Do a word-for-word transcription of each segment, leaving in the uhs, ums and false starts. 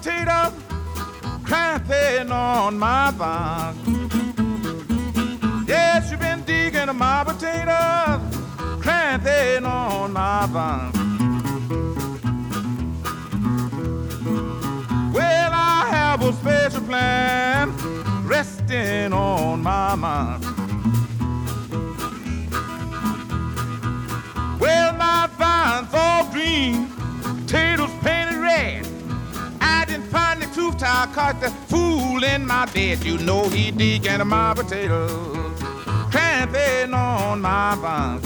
potatoes, cramping on my vine. Yes, you've been digging my potatoes, cramping on my vine. Well, I have a special plan resting on my mind. Well, my vine's all green, potatoes painted red. I didn't find the truth till I caught the fool in my bed. You know he digging my potatoes, cramping on my vine.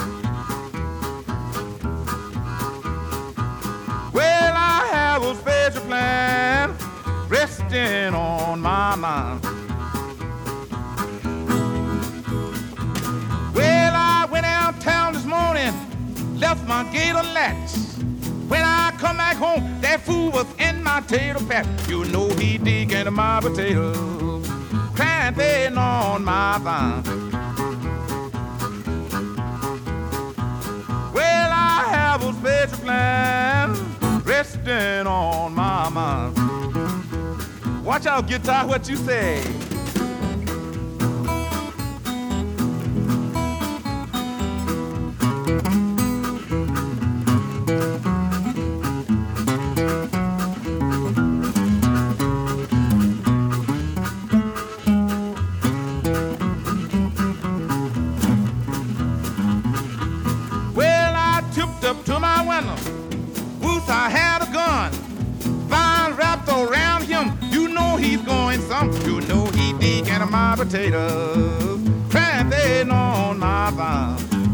Well, I have a special plan resting on my mind. Well, I went downtown this morning, left my gate unlatched. When I come back home, that fool was in my potato patch. You know he digging my potatoes, cramping on my vine. Well, I have a special plan resting on my mind. Watch out, guitar, what you say. Up to my window, Boots, I had a gun, vine wrapped around him. You know he's going some. You know he digging my potatoes, cramping on my vine.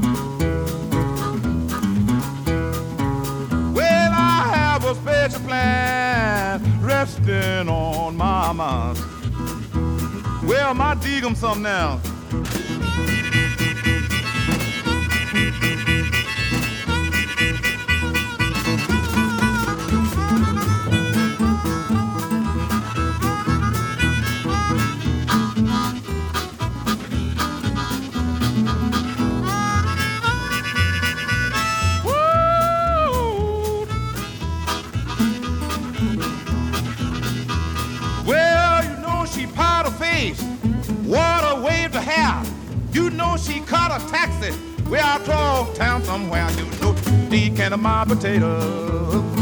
Well, I have a special plan resting on my mind. Well, I dig him some now. Water waved her hair. You know she caught a taxi. We are across town somewhere. You know, digging my potatoes,